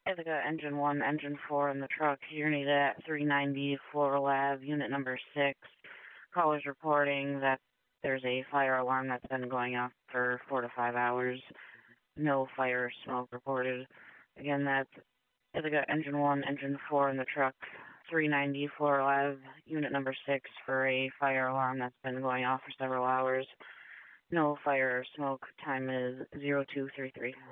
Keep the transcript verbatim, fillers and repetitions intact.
Ithaca Engine one, Engine four in the truck. Unit at three ninety Floral Ave, unit number six. Callers reporting that there's a fire alarm that's been going off for four to five hours. No fire or smoke reported. Again, that's Ithaca Engine one, Engine four in the truck. three ninety Floral Ave, unit number six for a fire alarm that's been going off for several hours. No fire or smoke. Time is zero two three three.